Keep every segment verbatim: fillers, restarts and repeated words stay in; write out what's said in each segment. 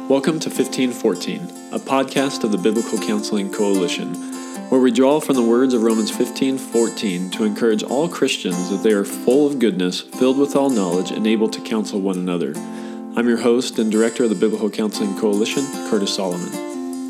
Welcome to fifteen fourteen, a podcast of the Biblical Counseling Coalition, where we draw from the words of Romans fifteen fourteen to encourage all Christians that they are full of goodness, filled with all knowledge, and able to counsel one another. I'm your host and director of the Biblical Counseling Coalition, Curtis Solomon.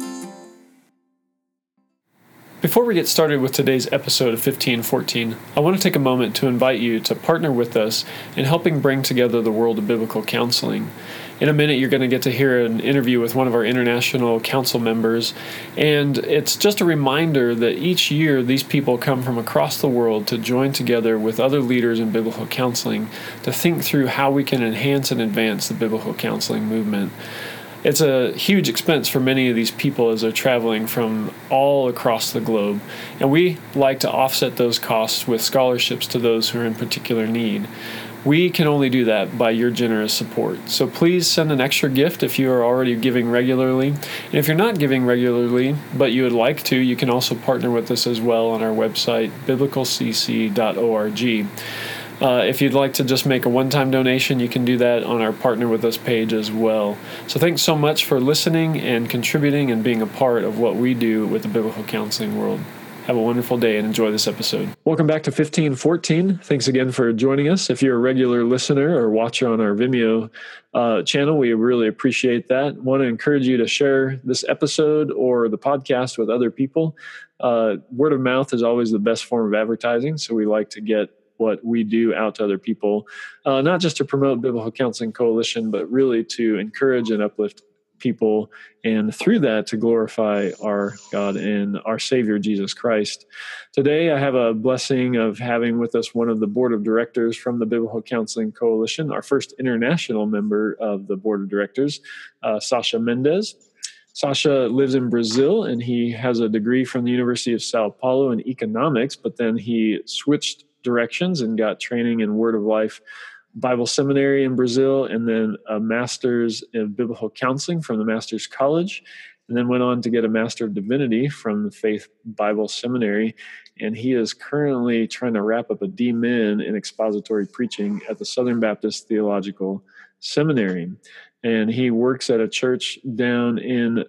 Before we get started with today's episode of fifteen fourteen, I want to take a moment to invite you to partner with us in helping bring together the world of biblical counseling. In a minute, you're going to get to hear an interview with one of our international council members, and it's just a reminder that each year these people come from across the world to join together with other leaders in biblical counseling to think through how we can enhance and advance the biblical counseling movement. It's a huge expense for many of these people as they're traveling from all across the globe, and we like to offset those costs with scholarships to those who are in particular need. We can only do that by your generous support. So please send an extra gift if you are already giving regularly. And if you're not giving regularly, but you would like to, you can also partner with us as well on our website, biblical c c dot org. Uh, if you'd like to just make a one-time donation, you can do that on our Partner With Us page as well. So thanks so much for listening and contributing and being a part of what we do with the biblical counseling world. Have a wonderful day and enjoy this episode. Welcome back to fifteen fourteen. Thanks again for joining us. If you're a regular listener or watcher on our Vimeo uh, channel, we really appreciate that. Want to encourage you to share this episode or the podcast with other people. Uh, word of mouth is always the best form of advertising, so we like to get what we do out to other people, uh, not just to promote Biblical Counseling Coalition, but really to encourage and uplift people, and through that to glorify our God and our Savior, Jesus Christ. Today, I have a blessing of having with us one of the board of directors from the Biblical Counseling Coalition, our first international member of the board of directors, uh, Sasha Mendez. Sasha lives in Brazil, and he has a degree from the University of Sao Paulo in economics, but then he switched directions and got training in Word of Life Bible Seminary in Brazil, and then a master's in biblical counseling from the Master's College, and then went on to get a Master of Divinity from the Faith Bible Seminary. And he is currently trying to wrap up a D Min in expository preaching at the Southern Baptist Theological Seminary. And he works at a church down in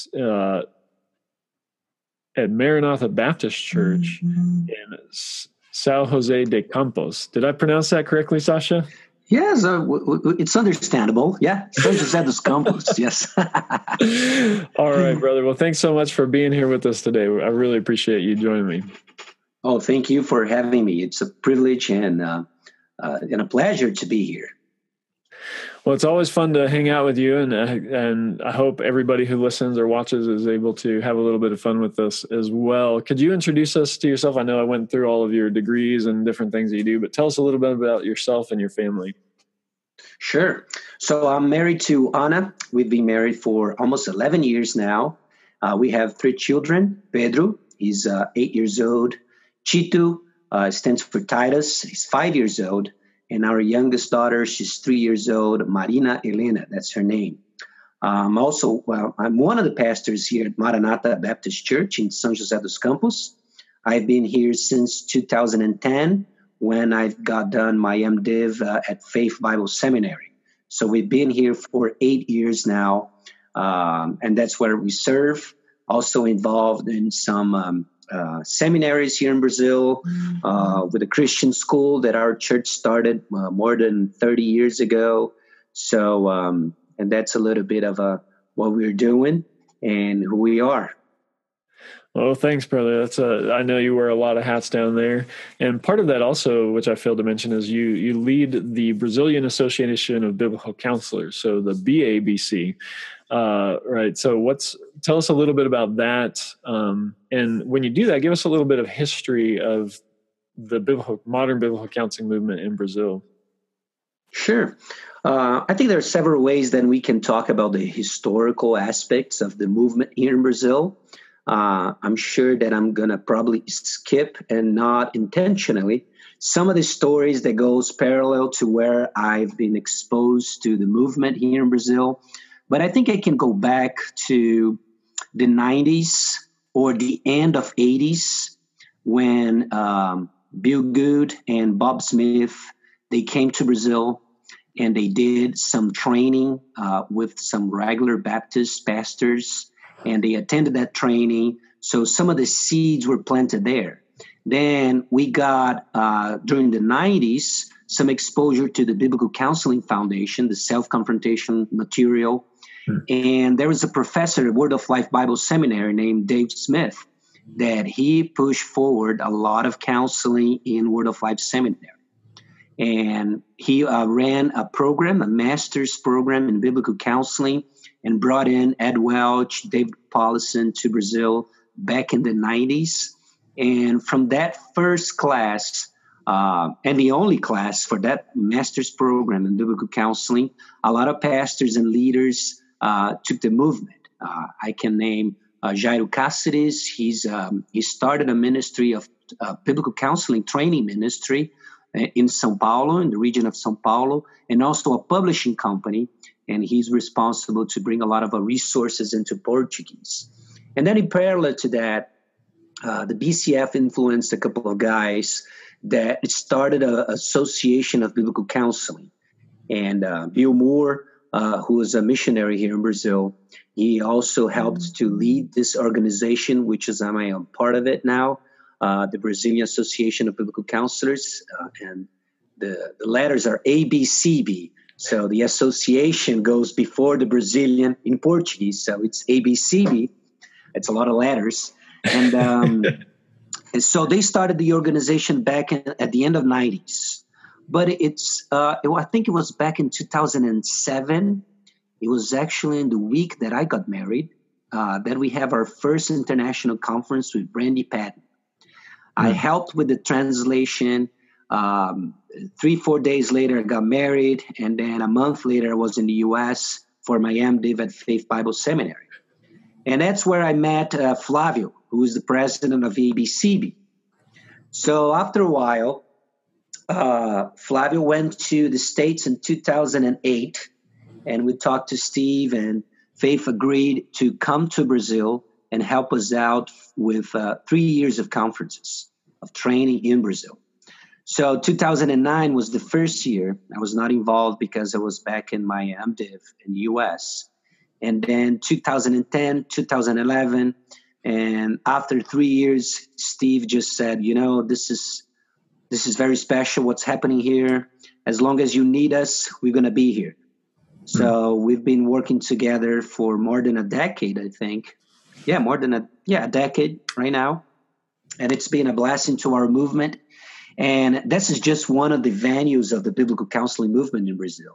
uh, at Maranatha Baptist Church mm-hmm. in São José de Campos. Did I pronounce that correctly, Sasha? Yes, uh, w- w- it's understandable. Yeah, São José dos Campos, yes. All right, brother. Well, thanks so much for being here with us today. I really appreciate you joining me. Oh, thank you for having me. It's a privilege and, uh, uh, and a pleasure to be here. Well, it's always fun to hang out with you, and uh, and I hope everybody who listens or watches is able to have a little bit of fun with us as well. Could you introduce us to yourself? I know I went through all of your degrees and different things that you do, but tell us a little bit about yourself and your family. Sure. So I'm married to Ana. We've been married for almost eleven years now. Uh, we have three children. Pedro, he's uh, eight years old. Chito uh, stands for Titus. He's five years old. And our youngest daughter, she's three years old, Marina Elena, that's her name. Um, also, well, I'm one of the pastors here at Maranatha Baptist Church in São José dos Campos. I've been here since two thousand ten when I got done my MDiv uh, at Faith Bible Seminary. So we've been here for eight years now, um, and that's where we serve. Also involved in some um, Uh, seminaries here in Brazil, uh, with a Christian school that our church started uh, more than thirty years ago. So, um, and that's a little bit of uh, what we're doing and who we are. Well, thanks, brother. That's a, I know you wear a lot of hats down there. And part of that also, which I failed to mention, is you you lead the Brazilian Association of Biblical Counselors, so the B A B C. Uh, right. So what's, tell us a little bit about that. Um, and when you do that, give us a little bit of history of the biblical, modern biblical counseling movement in Brazil. Sure. Uh, I think there are several ways that we can talk about the historical aspects of the movement here in Brazil. Uh, I'm sure that I'm going to probably skip, and not intentionally, some of the stories that goes parallel to where I've been exposed to the movement here in Brazil. But I think I can go back to the nineties or the end of eighties when um, Bill Good and Bob Smith, they came to Brazil. and they did some training uh, with some regular Baptist pastors, and they attended that training. So some of the seeds were planted there. Then we got, uh, during the nineties, some exposure to the Biblical Counseling Foundation, the self-confrontation material. Hmm. And there was a professor at Word of Life Bible Seminary named Dave Smith that he pushed forward a lot of counseling in Word of Life Seminary. And he uh, ran a program, a master's program in biblical counseling, and brought in Ed Welch, David Paulison to Brazil back in the nineties. And from that first class, uh, and the only class for that master's program in biblical counseling, a lot of pastors and leaders uh, took the movement. Uh, I can name uh, Jairo Cáceres. He's um, he started a ministry of uh, biblical counseling training ministry in São Paulo, in the region of São Paulo, and also a publishing company. And he's responsible to bring a lot of uh, resources into Portuguese. And then in parallel to that, uh, the B C F influenced a couple of guys that started an association of biblical counseling. And uh, Bill Moore, uh, who is a missionary here in Brazil, he also helped to lead this organization, which is I'm a part of it now. Uh, the Brazilian Association of Biblical Counselors, uh, and the, the letters are A B C B. So the association goes before the Brazilian in Portuguese. So it's A B C B. It's a lot of letters. And, um, and so they started the organization back in, at the end of nineties. But it's, uh, it, I think it was back in two thousand seven. It was actually in the week that I got married, uh, that we have our first international conference with Randy Patton. I helped with the translation. Um, three, four days later, I got married. And then a month later, I was in the U S for my MDiv at Faith Bible Seminary. And that's where I met uh, Flavio, who is the president of A B C B. So after a while, uh, Flavio went to the States in two thousand eight. And we talked to Steve, and Faith agreed to come to Brazil and help us out with uh, three years of conferences, of training in Brazil. So two thousand nine was the first year. I was not involved because I was back in my MDiv in the U S. And then two thousand ten, two thousand eleven, and after three years, Steve just said, you know, this is this is very special what's happening here. As long as you need us, we're going to be here. So we've been working together for more than a decade, I think. Yeah, more than a yeah a decade right now, and it's been a blessing to our movement. And this is just one of the venues of the biblical counseling movement in Brazil.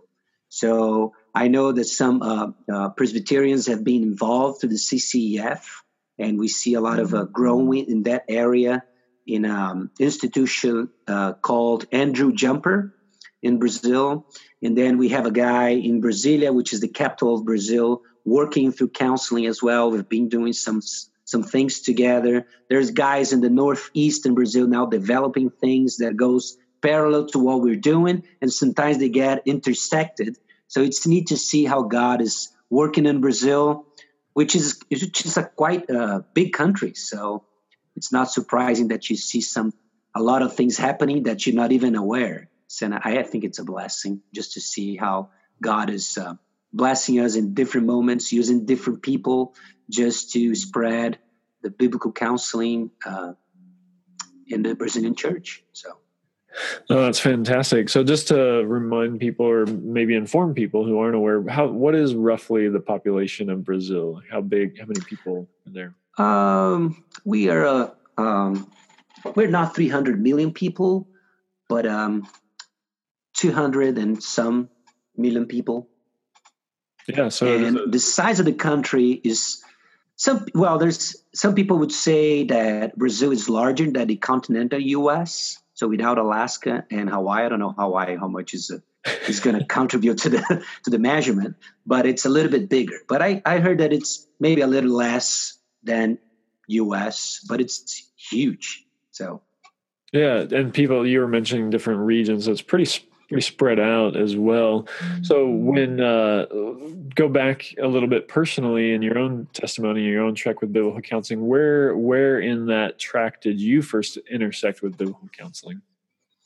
So I know that some uh, uh, Presbyterians have been involved through the C C E F, and we see a lot of uh, growing in that area in an um, institution uh, called Andrew Jumper in Brazil. And then we have a guy in Brasilia, which is the capital of Brazil, working through counseling as well. We've been doing some some things together. There's guys in the Northeast in Brazil now developing things that goes parallel to what we're doing, and sometimes they get intersected. So it's neat to see how God is working in Brazil, which is which is a quite uh, big country. So it's not surprising that you see some a lot of things happening that you're not even aware. So I, I think it's a blessing just to see how God is uh, blessing us in different moments, using different people just to spread the biblical counseling uh, in the Brazilian church. So. Oh, that's fantastic. So just to remind people, or maybe inform people who aren't aware, how what is roughly the population of Brazil? How big, how many people are there? Um, we are, uh, um, we're not three hundred million people, but um, two hundred and some million people. Yeah. So and a- the size of the country is some, well, there's some people would say that Brazil is larger than the continental U S. So without Alaska and Hawaii, I don't know Hawaii, how much is, uh, is going to contribute to the, to the measurement, but it's a little bit bigger. But I, I heard that it's maybe a little less than U S, but it's huge. So. Yeah. And people, you were mentioning different regions. So it's pretty pretty spread out as well. So when uh, go back a little bit personally in your own testimony, your own trek with biblical counseling, where where in that track did you first intersect with biblical counseling?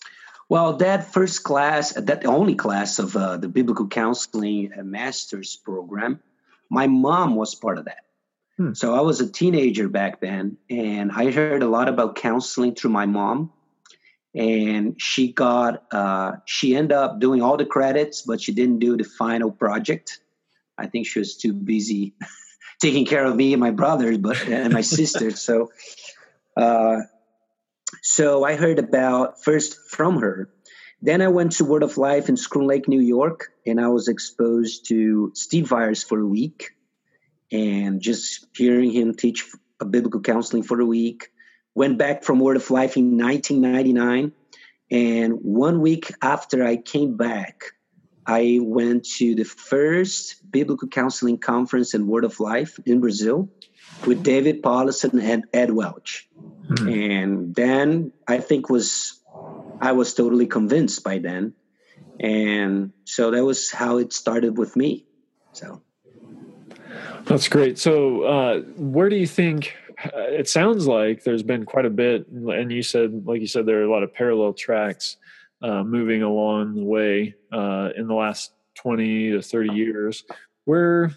Well, that first class, that only class of uh, the biblical counseling uh, master's program, my mom was part of that. Hmm. So I was a teenager back then, and I heard a lot about counseling through my mom. And she got, uh, she ended up doing all the credits, but she didn't do the final project. I think she was too busy taking care of me and my brothers, but and my sisters. So, uh, so I heard about first from her. Then I went to Word of Life in Scroll Lake, New York, and I was exposed to Steve Viars for a week, and just hearing him teach a biblical counseling for a week. Went back from Word of Life in nineteen ninety-nine, and one week after I came back, I went to the first biblical counseling conference in Word of Life in Brazil with David Paulison and Ed Welch. Mm-hmm. And then I think was I was totally convinced by then. And so that was how it started with me. So that's great. So uh, where do you think, uh, it sounds like there's been quite a bit, and you said, like you said, there are a lot of parallel tracks uh, moving along the way uh, in the last twenty to thirty years. Where,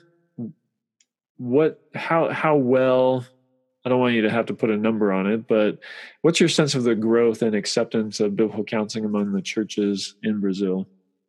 what, how, how well, I don't want you to have to put a number on it, but what's your sense of the growth and acceptance of biblical counseling among the churches in Brazil?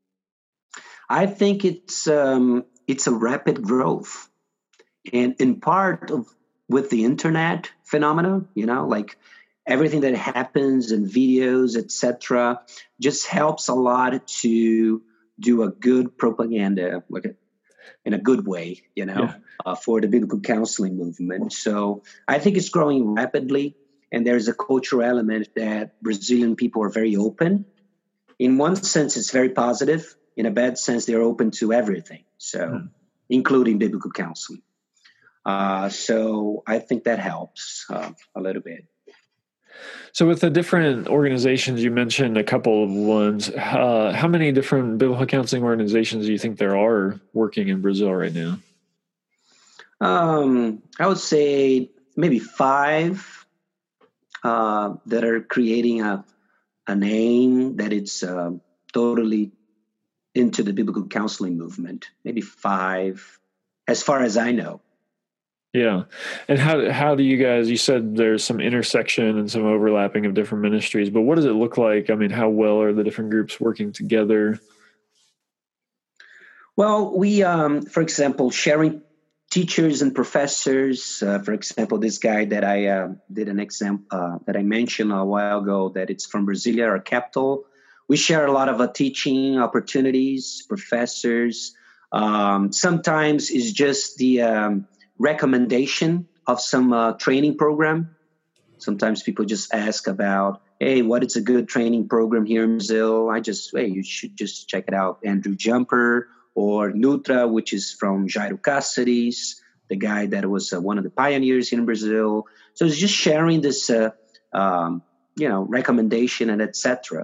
I think it's um, it's a rapid growth, and in part of with the internet phenomena, you know, like everything that happens in videos, et cetera, just helps a lot to do a good propaganda, like a, in a good way, you know, yeah. uh, for the biblical counseling movement. So I think it's growing rapidly, and there's a cultural element that Brazilian people are very open. In one sense, it's very positive. In a bad sense, they're open to everything, so hmm. including biblical counseling. Uh, so I think that helps uh, a little bit. So with the different organizations, you mentioned a couple of ones. Uh, how many different biblical counseling organizations do you think there are working in Brazil right now? Um, I would say maybe five uh, that are creating a, a name that it's uh, totally into the biblical counseling movement. Maybe five, as far as I know. Yeah. And how how do you guys, you said there's some intersection and some overlapping of different ministries, but what does it look like? I mean, how well are the different groups working together? Well, we, um, for example, sharing teachers and professors. Uh, for example, this guy that I uh, did an example uh, that I mentioned a while ago, that it's from Brasilia, our capital. We share a lot of uh, teaching opportunities, professors. Um, sometimes it's just the um, recommendation of some uh, training program. Sometimes people just ask about, hey, what is a good training program here in Brazil? I just, hey, you should just check it out. Andrew Jumper or Nutra, which is from Jairo Cáceres, the guy that was uh, one of the pioneers here in Brazil. So it's just sharing this, uh, um, you know, recommendation and et cetera.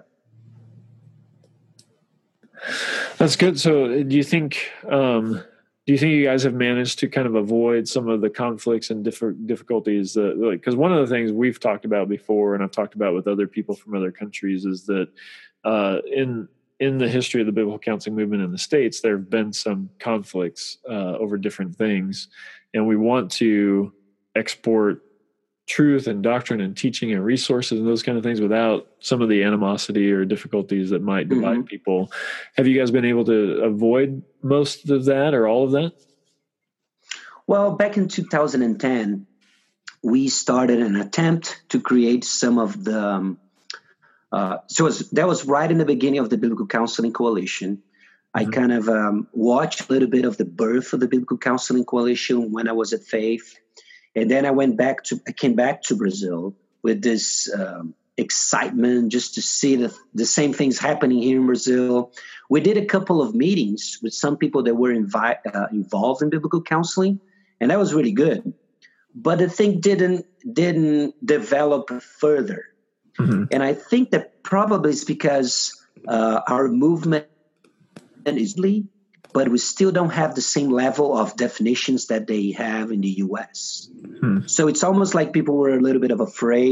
That's good. So do you think, um, do you think you guys have managed to kind of avoid some of the conflicts and diff- difficulties that, like, because one of the things we've talked about before, and I've talked about with other people from other countries, is that uh, in in the history of the biblical counseling movement in the States, there have been some conflicts uh, over different things, and we want to export truth and doctrine and teaching and resources and those kind of things without some of the animosity or difficulties that might divide mm-hmm. people. Have you guys been able to avoid most of that or all of that? Well, back in two thousand ten, we started an attempt to create some of the, um, uh, so it was, that was right in the beginning of the Biblical Counseling Coalition. Mm-hmm. I kind of um, watched a little bit of the birth of the Biblical Counseling Coalition when I was at Faith. And then I went back to, I came back to Brazil with this um, excitement just to see the, the same things happening here in Brazil. We did a couple of meetings with some people that were invi- uh, involved in biblical counseling, and that was really good. But the thing didn't didn't develop further. Mm-hmm. And I think that probably is because uh, our movement is lead, but we still don't have the same level of definitions that they have in the U S. Hmm. So it's almost like people were a little bit of afraid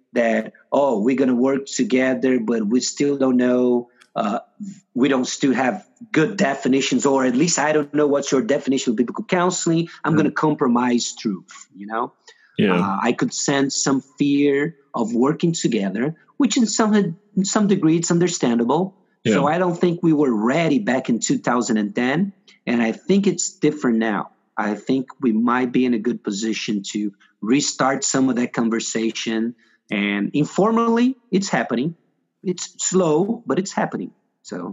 that, oh, we're going to work together, but we still don't know. Uh, we don't still have good definitions, or at least I don't know what's your definition of biblical counseling. I'm Mm. going to compromise truth, you know? Yeah. Uh, I could sense some fear of working together, which in some in some degree it's understandable. Yeah. So I don't think we were ready back in two thousand ten, and I think it's different now. I think we might be in a good position to restart some of that conversation, and informally, it's happening. It's slow, but it's happening. So.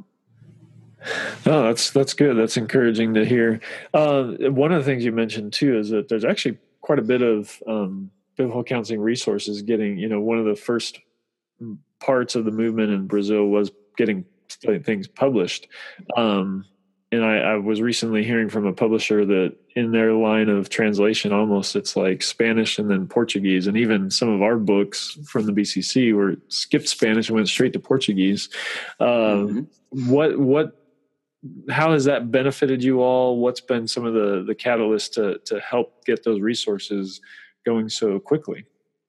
Oh, that's that's good. That's encouraging to hear. Uh, one of the things you mentioned too is that there's actually quite a bit of um, biblical counseling resources getting. You know, one of the first parts of the movement in Brazil was getting things published. Um, and I, I was recently hearing from a publisher that in their line of translation, almost it's like Spanish and then Portuguese. And even some of our books from the B C C were skipped Spanish and went straight to Portuguese. Um, mm-hmm. What what? How has that benefited you all? What's been some of the the catalysts to to help get those resources going so quickly?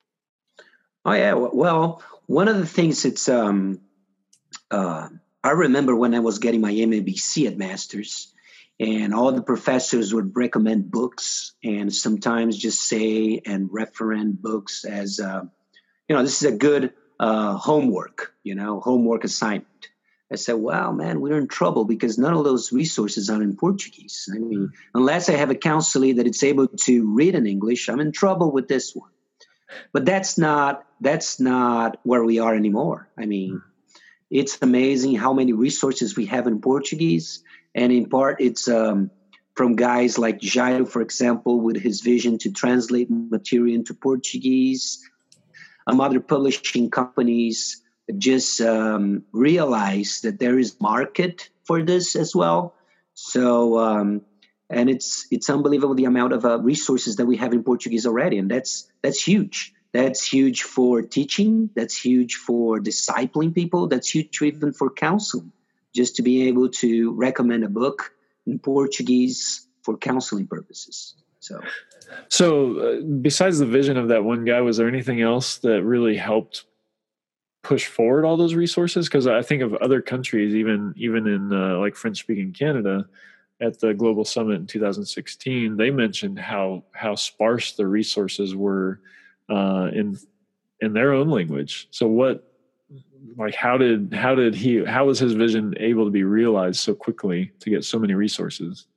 Oh yeah, well, one of the things it's um, uh, I remember when I was getting my M A B C at Masters, and all the professors would recommend books and sometimes just say and reference books as uh, you know, this is a good uh, homework, you know, homework assignment. I said, wow, man, we're in trouble because none of those resources are in Portuguese. I mean, unless I have a counselor that is able to read in English, I'm in trouble with this one. But that's not that's not where we are anymore. I mean, it's amazing how many resources we have in Portuguese. And in part, it's um, from guys like Jairo, for example, with his vision to translate material into Portuguese. Um, other publishing companies just um, realize that there is market for this as well. So, um, and it's it's unbelievable the amount of uh, resources that we have in Portuguese already, and that's that's huge. That's huge for teaching. That's huge for discipling people. That's huge even for counseling. Just to be able to recommend a book in Portuguese for counseling purposes. So, so uh, besides the vision of that one guy, was there anything else that really helped push forward all those resources? Because I think of other countries, even even in uh, like French-speaking Canada, at the Global Summit in two thousand sixteen, they mentioned how how sparse the resources were uh, in in their own language. So what, like, how did how did he how was his vision able to be realized so quickly to get so many resources?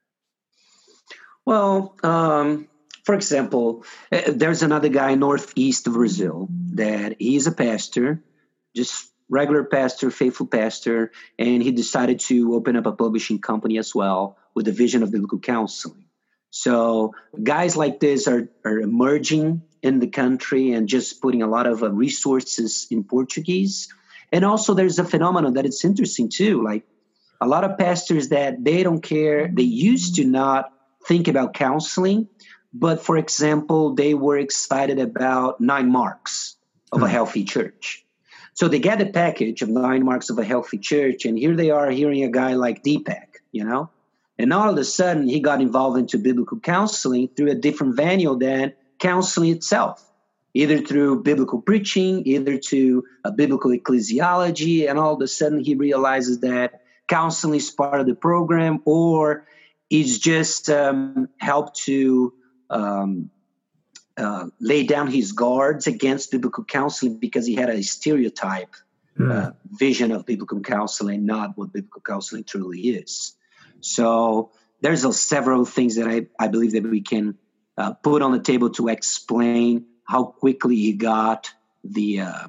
Well, um, for example, there's another guy northeast of Brazil that he's a pastor, just regular pastor, faithful pastor, and he decided to open up a publishing company as well with the vision of biblical counseling. So guys like this are, are emerging in the country and just putting a lot of uh, resources in Portuguese. And also there's a phenomenon that it's interesting too, like a lot of pastors that they don't care, they used to not think about counseling, but for example, they were excited about nine marks of a healthy church. So they get the package of nine marks of a healthy church, and here they are hearing a guy like Deepak, you know, and all of a sudden he got involved into biblical counseling through a different venue than counseling itself, either through biblical preaching, either to a biblical ecclesiology, and all of a sudden he realizes that counseling is part of the program, or it's just um, helped to um, uh, lay down his guards against biblical counseling because he had a stereotype mm. uh, vision of biblical counseling, not what biblical counseling truly is. So there's a, several things that I, I believe that we can uh, put on the table to explain how quickly he got the uh,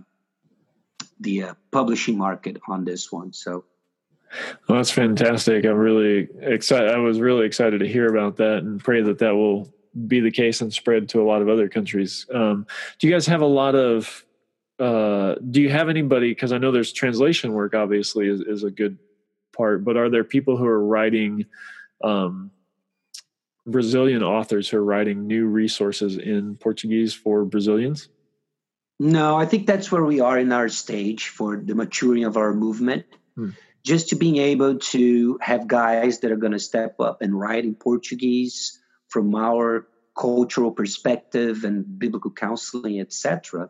the uh, publishing market on this one. So. Well, that's fantastic. I'm really excited. I was really excited to hear about that and pray that that will be the case and spread to a lot of other countries. Um, do you guys have a lot of, uh, do you have anybody, because I know there's translation work obviously is, is a good part, but are there people who are writing, um, Brazilian authors who are writing new resources in Portuguese for Brazilians? No, I think that's where we are in our stage for the maturing of our movement. Hmm. Just to being able to have guys that are going to step up and write in Portuguese from our cultural perspective and biblical counseling, et cetera.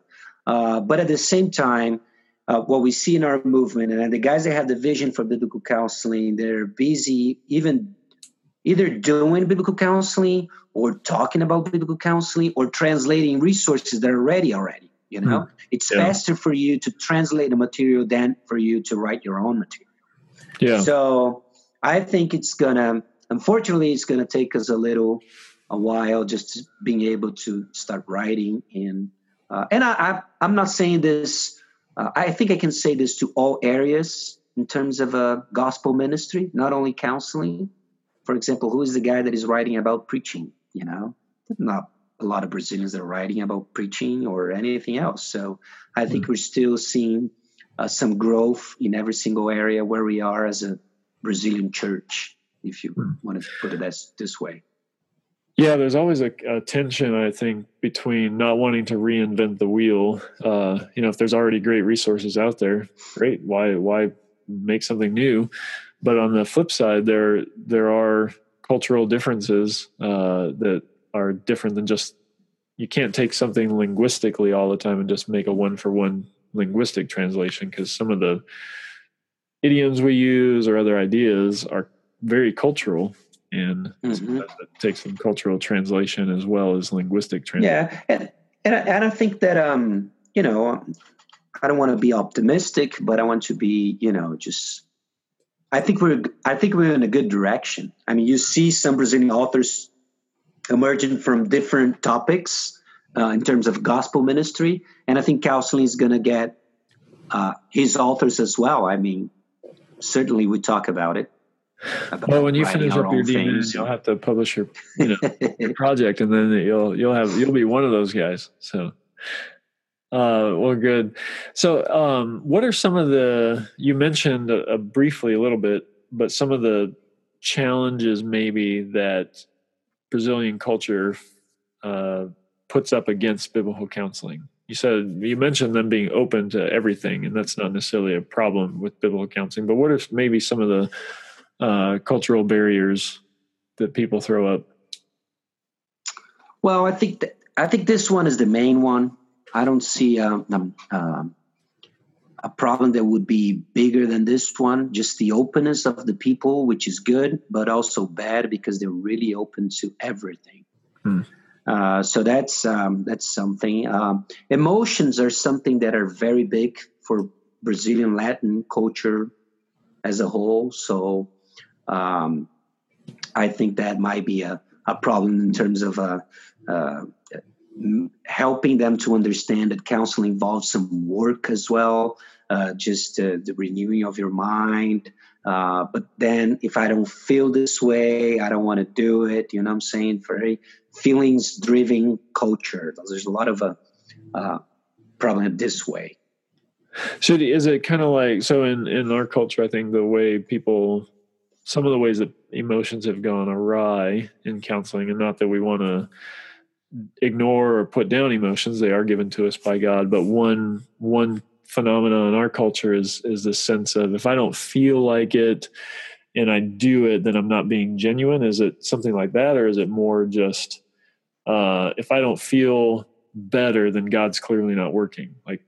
Uh, but at the same time, uh, what we see in our movement, and the guys that have the vision for biblical counseling, they're busy even either doing biblical counseling or talking about biblical counseling or translating resources that are ready already. You know, mm. it's yeah. faster for you to translate the material than for you to write your own material. Yeah. So I think it's gonna, unfortunately, it's gonna take us a little, a while just being able to start writing. And uh, and I, I I'm not saying this. Uh, I think I can say this to all areas in terms of uh, gospel ministry, not only counseling. For example, who is the guy that is writing about preaching? You know, not a lot of Brazilians that are writing about preaching or anything else. So I think mm. we're still seeing uh, some growth in every single area where we are as a Brazilian church, if you mm. want to put it as, this way. Yeah, there's always a, a tension, I think, between not wanting to reinvent the wheel. Uh, you know, if there's already great resources out there, great. Why why make something new? But on the flip side, there there are cultural differences uh, that are different than just, you can't take something linguistically all the time and just make a one-for-one linguistic translation, because some of the idioms we use or other ideas are very cultural, and mm-hmm. it takes some cultural translation as well as linguistic translation. Yeah, and, and, I, and I think that, um, you know, I don't want to be optimistic, but I want to be, you know, just... I think we're I think we're in a good direction. I mean, you see some Brazilian authors emerging from different topics uh, in terms of gospel ministry, and I think counseling is going to get uh, his authors as well. I mean, certainly we talk about it. About well, when you finish up your D N, you'll have to publish your, you know, your project, and then you'll you'll have you'll be one of those guys. So. Uh, well, good. So, um, what are some of the, you mentioned uh, briefly a little bit, but some of the challenges maybe that Brazilian culture uh, puts up against biblical counseling? You said, you mentioned them being open to everything, and that's not necessarily a problem with biblical counseling, but what are maybe some of the uh, cultural barriers that people throw up? Well, I think that, I think this one is the main one. I don't see um, um, um, a problem that would be bigger than this one. Just the openness of the people, which is good, but also bad because they're really open to everything. Hmm. Uh, so that's um, that's something. Um, emotions are something that are very big for Brazilian Latin culture as a whole. So um, I think that might be a, a problem in terms of uh, uh, helping them to understand that counseling involves some work as well, uh, just uh, the renewing of your mind. Uh, but then if I don't feel this way, I don't want to do it. You know what I'm saying? Very feelings-driven culture. There's a lot of a uh, problem this way. So is it kind of like, so in, in our culture, I think the way people, some of the ways that emotions have gone awry in counseling, and not that we want to ignore or put down emotions, they are given to us by God. But one one phenomenon in our culture is is this sense of, if I don't feel like it and I do it, then I'm not being genuine. Is it something like that, or is it more just uh, if I don't feel better, then God's clearly not working? Like,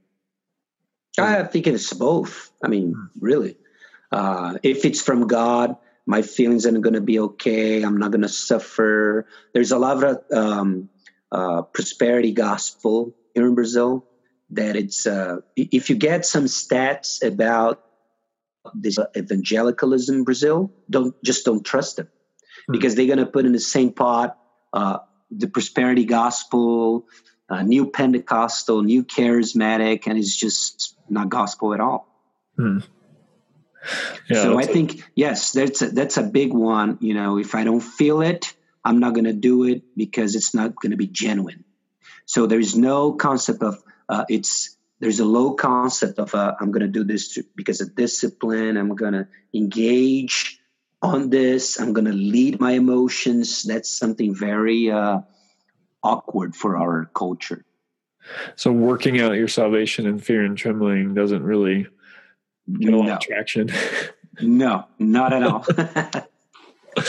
I think it's both. I mean, really, uh, if it's from God, my feelings are going to be okay. I'm not going to suffer. There's a lot of um, Uh, prosperity gospel here in Brazil, that it's uh, if you get some stats about this evangelicalism in Brazil, don't just don't trust them, mm-hmm. because they're going to put in the same pot uh, the prosperity gospel, uh, new Pentecostal, new charismatic, and it's just not gospel at all. Mm. Yeah, so I think yes, that's a, that's a big one. You know, if I don't feel it, I'm not going to do it because it's not going to be genuine. So there's no concept of uh, it's. There's a low concept of uh, I'm going to do this to, because of discipline. I'm going to engage on this. I'm going to lead my emotions. That's something very uh, awkward for our culture. So working out your salvation in fear and trembling doesn't really get a lot no. of traction. No, not at all.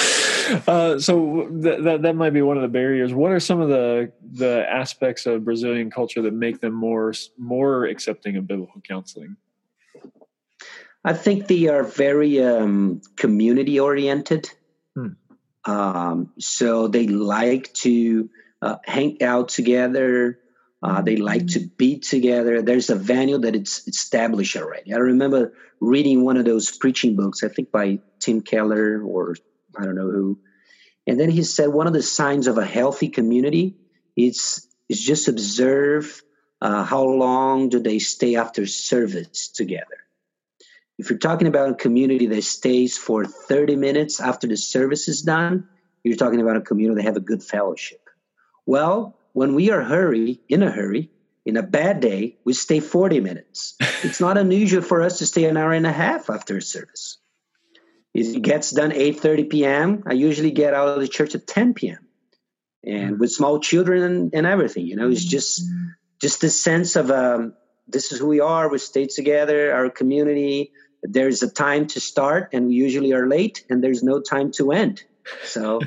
uh, so th- that that might be one of the barriers. What are some of the the aspects of Brazilian culture that make them more more accepting of biblical counseling? I think they are very um, community oriented. Hmm. Um, so they like to uh, hang out together. Uh, they like to be together. There's a venue that it's established already. I remember reading one of those preaching books, I think by Tim Keller or I don't know who. And then he said one of the signs of a healthy community is is just observe uh, how long do they stay after service together. If you're talking about a community that stays for thirty minutes after the service is done, you're talking about a community that have a good fellowship. Well, when we are hurry, in a hurry, in a bad day, we stay forty minutes. It's not unusual for us to stay an hour and a half after a service. It gets done eight thirty p.m. I usually get out of the church at ten p.m. And with small children and, and everything, you know, it's just just this sense of um, this is who we are. We stay together, our community. There's a time to start, and we usually are late, and there's no time to end. So,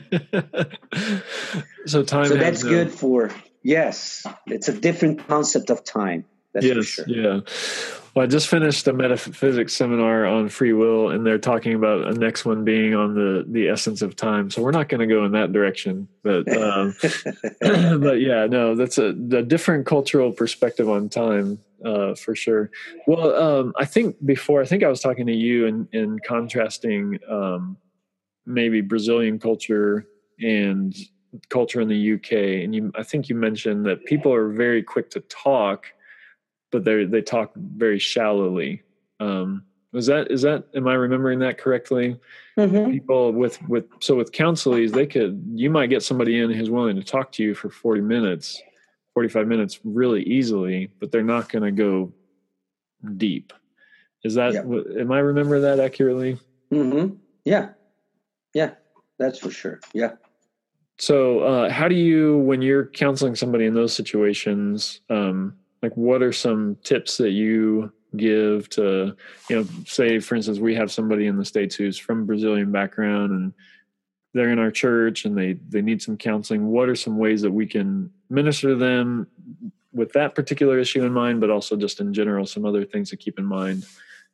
so time. So that's no... good for yes. It's a different concept of time. That's yes, for sure. Yeah. Well, I just finished a metaphysics seminar on free will, and they're talking about a next one being on the the essence of time. So we're not going to go in that direction, but um, but yeah, no, that's a, a different cultural perspective on time. Uh, for sure. Well, um, I think before, I think I was talking to you and in, in contrasting um, maybe Brazilian culture and culture in the U K. And you, I think you mentioned that people are very quick to talk, but they they talk very shallowly. Um, is that is that? Am I remembering that correctly? Mm-hmm. People with with so with counselees, they could you might get somebody in who's willing to talk to you for forty minutes. forty-five minutes really easily, but they're not going to go deep. Is that, yep. Am I remember that accurately? Mm-hmm. Yeah. Yeah, that's for sure. Yeah. So uh, how do you, when you're counseling somebody in those situations, um, like what are some tips that you give to, you know, say, for instance, we have somebody in the States who's from Brazilian background and they're in our church and they, they need some counseling. What are some ways that we can minister to them with that particular issue in mind, but also just in general, some other things to keep in mind?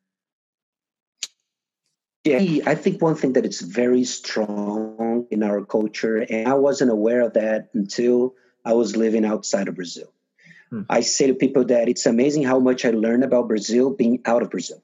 Yeah, I think one thing that it's very strong in our culture, and I wasn't aware of that until I was living outside of Brazil. Hmm. I say to people that it's amazing how much I learned about Brazil being out of Brazil.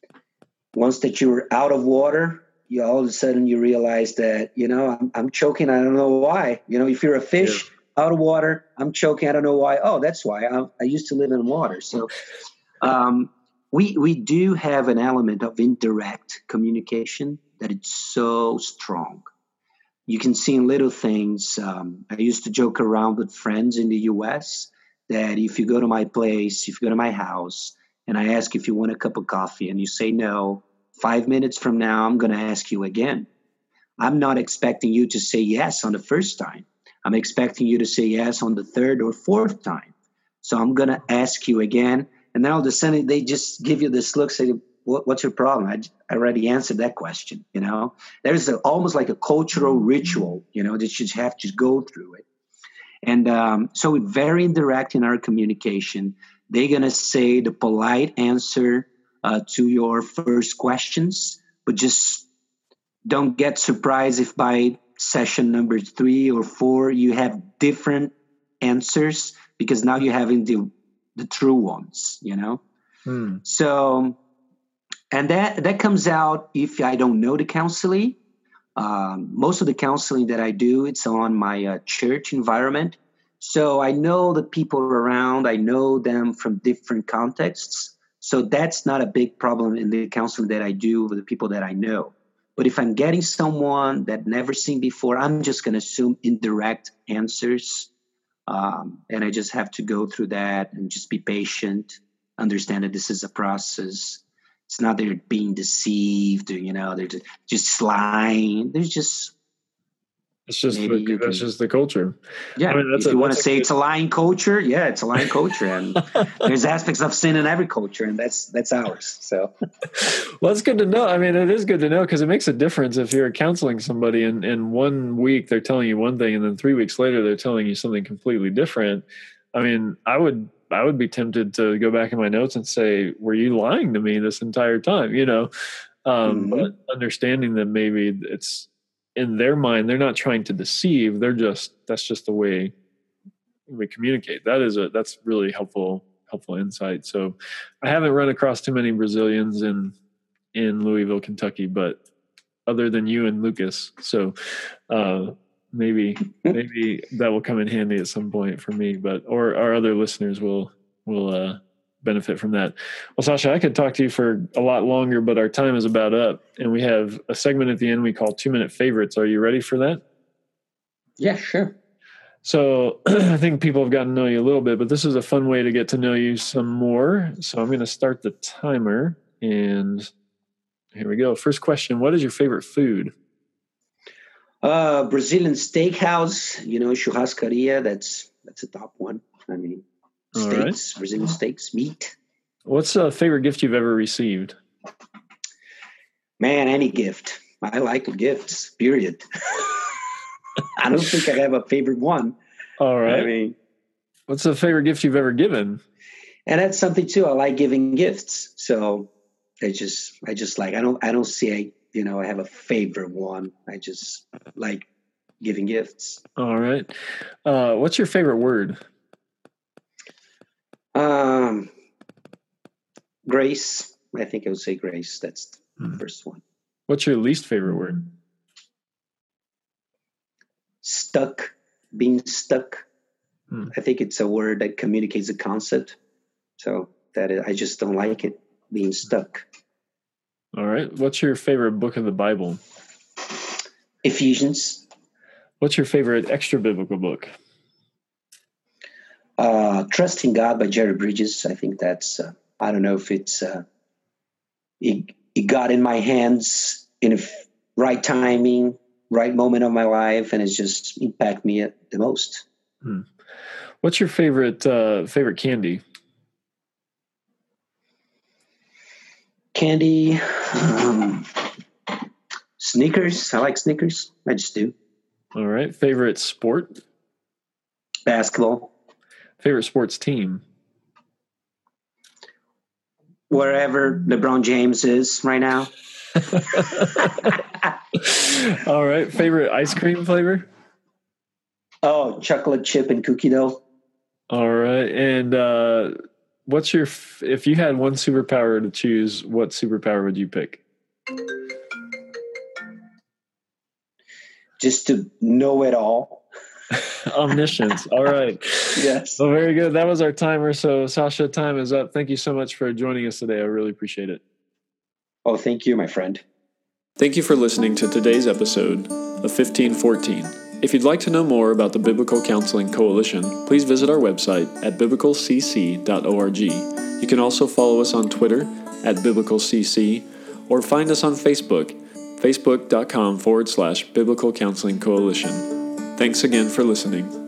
Once that you're out of water, you all of a sudden you realize that, you know, I'm, I'm choking. I don't know why. You know, if you're a fish yeah. out of water, I'm choking. I don't know why. Oh, that's why. I, I used to live in water. So um, we we do have an element of indirect communication that it's so strong. You can see in little things. Um, I used to joke around with friends in the U S that if you go to my place, if you go to my house, and I ask if you want a cup of coffee and you say no, five minutes from now, I'm going to ask you again. I'm not expecting you to say yes on the first time. I'm expecting you to say yes on the third or fourth time. So I'm going to ask you again. And then all of a sudden, they just give you this look, say, what, what's your problem? I, I already answered that question, you know. There's a, almost like a cultural ritual, you know, that you have to go through it. And um, so we're very indirect in our communication. They're going to say the polite answer uh, to your first questions, but just don't get surprised if by session number three or four, you have different answers because now you're having the, the true ones, you know? Hmm. So, and that, that comes out if I don't know the counseling. Um, most of the counseling that I do, it's on my uh, church environment. So I know the people around, I know them from different contexts. So that's not a big problem in the counseling that I do with the people that I know. But if I'm getting someone that I've never seen before, I'm just going to assume indirect answers. Um, and I just have to go through that and just be patient, understand that this is a process. It's not they're being deceived or, you know, they're just, just lying. There's just It's just maybe the, you that's can. just the culture. Yeah, I mean, that's if a, you want to that's a say good, it's a lion culture, yeah, it's a lion culture, and there's aspects of sin in every culture, and that's that's ours. So, well, it's good to know. I mean, it is good to know because it makes a difference if you're counseling somebody and, and one week they're telling you one thing and then three weeks later they're telling you something completely different. I mean, I would I would be tempted to go back in my notes and say, were you lying to me this entire time? You know, um, mm-hmm. but understanding that maybe it's in their mind, they're not trying to deceive. They're just, that's just the way we communicate. That is a, that's really helpful, helpful insight. So I haven't run across too many Brazilians in, in Louisville, Kentucky, but other than you and Lucas. So, uh, maybe, maybe that will come in handy at some point for me, but, or our other listeners will, will, uh, benefit from that. Well, Sasha, I could talk to you for a lot longer, but our time is about up and we have a segment at the end we call two minute favorites. Are you ready for that? Yeah, sure. So I think people have gotten to know you a little bit, but this is a fun way to get to know you some more. So I'm going to start the timer and here we go. First question. What is your favorite food? Uh, Brazilian steakhouse, you know, churrascaria. That's, that's a top one. I mean, All steaks, right. Brazilian steaks, meat. What's a favorite gift you've ever received? Man, any gift. I like gifts, period. I don't think I have a favorite one. All right. I mean, what's the favorite gift you've ever given? And that's something too. I like giving gifts. So I just, I just like, I don't, I don't see, you know, I have a favorite one. I just like giving gifts. All right. Uh, what's your favorite word? Um, grace. I think I would say grace. That's the Hmm. first one. What's your least favorite word? Stuck. Being stuck. Hmm. I think it's a word that communicates a concept. So that is, I just don't like it, being stuck. All right. What's your favorite book of the Bible? Ephesians. What's your favorite extra biblical book? Uh, Trusting God by Jerry Bridges. I think that's, uh, I don't know if it's, uh, it, it got in my hands in a f- right timing, right moment of my life, and it's just impacted me the most. Hmm. What's your favorite uh, favorite candy? Candy, um, Snickers. I like Snickers. I just do. All right. Favorite sport? Basketball. Favorite sports team? Wherever LeBron James is right now. All right. Favorite ice cream flavor? Oh, chocolate chip and cookie dough. All right. And uh, what's your, f- if you had one superpower to choose, what superpower would you pick? Just to know it all. Omniscience. All right. Yes. Well, very good. That was our timer. So, Sasha, time is up. Thank you so much for joining us today. I really appreciate it. Oh, thank you, my friend. Thank you for listening to today's episode of fifteen fourteen. If you'd like to know more about the Biblical Counseling Coalition, please visit our website at biblical c c dot org. You can also follow us on Twitter at biblicalcc or find us on Facebook, facebook.com forward slash Biblical Counseling Coalition. Thanks again for listening.